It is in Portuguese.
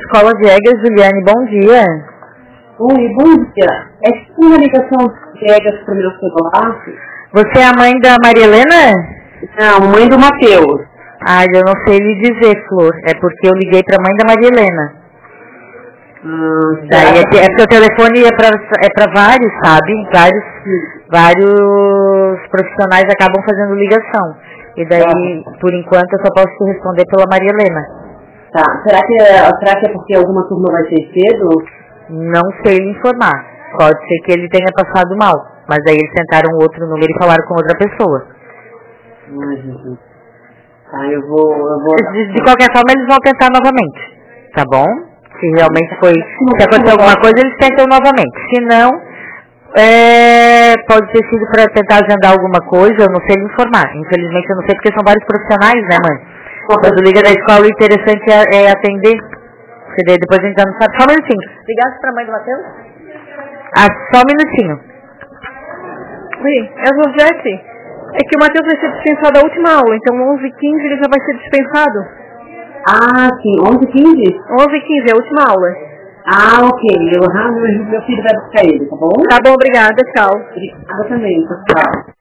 Escola Viegas, Juliane, bom dia. Oi, bom dia. É que uma ligação Viegas para o meu celular. Você é a mãe da Maria Helena? Não, mãe do Matheus. Ai, eu não sei lhe dizer, Flor. É porque eu liguei para a mãe da Maria Helena. Daí é porque o telefone é pra vários, sabe? Vários profissionais acabam fazendo ligação. E daí, por enquanto, eu só posso te responder pela Maria Helena. Tá. Será que é porque alguma turma vai ser cedo? Não sei lhe informar. Pode ser que ele tenha passado mal. Mas aí eles tentaram outro número e falaram com outra pessoa. Ai, Jesus. Tá, eu vou... De qualquer forma, eles vão tentar novamente. Tá bom? Se realmente se acontecer alguma coisa, eles tentam novamente. Se não, pode ter sido para tentar agendar alguma coisa, eu não sei lhe informar. Infelizmente eu não sei porque são vários profissionais, né, mãe? Quando liga da escola, o interessante é atender. Porque daí depois a gente já não sabe. Só um minutinho. Ligasse para a mãe do Matheus? Só um minutinho. Oi, é a Josete. É que o Matheus vai ser dispensado da última aula, então 11h15 ele já vai ser dispensado. Ah, sim, 11h15? 11h15, é a última aula. Ah, ok. Meu filho vai buscar ele, tá bom? Tá bom, obrigada, tchau. Obrigada também, tchau.